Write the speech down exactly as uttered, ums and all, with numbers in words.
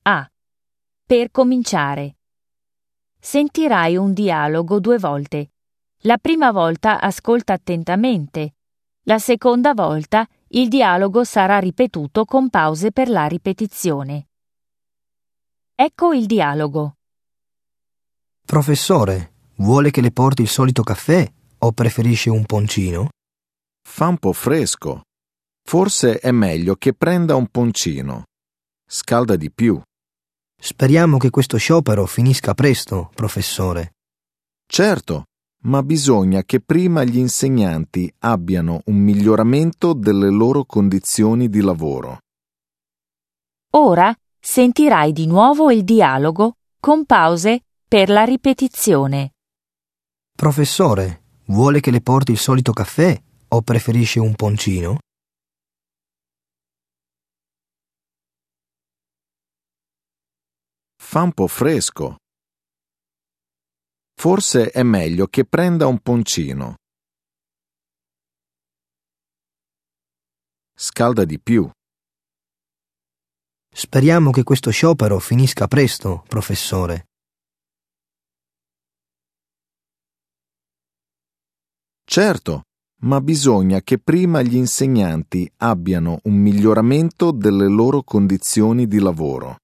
A. Per cominciare. Sentirai un dialogo due volte. La prima volta ascolta attentamente. La seconda volta il dialogo sarà ripetuto con pause per la ripetizione. Ecco il dialogo. Professore, vuole che le porti il solito caffè o preferisce un poncino? Fa un po' fresco. Forse è meglio che prenda un poncino. Scalda di più. Speriamo che questo sciopero finisca presto, professore. Certo, ma bisogna che prima gli insegnanti abbiano un miglioramento delle loro condizioni di lavoro. Ora sentirai di nuovo il dialogo con pause per la ripetizione. Professore, vuole che le porti il solito caffè o preferisce un poncino? Fa un po' fresco. Forse è meglio che prenda un poncino. Scalda di più. Speriamo che questo sciopero finisca presto, professore. Certo, ma bisogna che prima gli insegnanti abbiano un miglioramento delle loro condizioni di lavoro.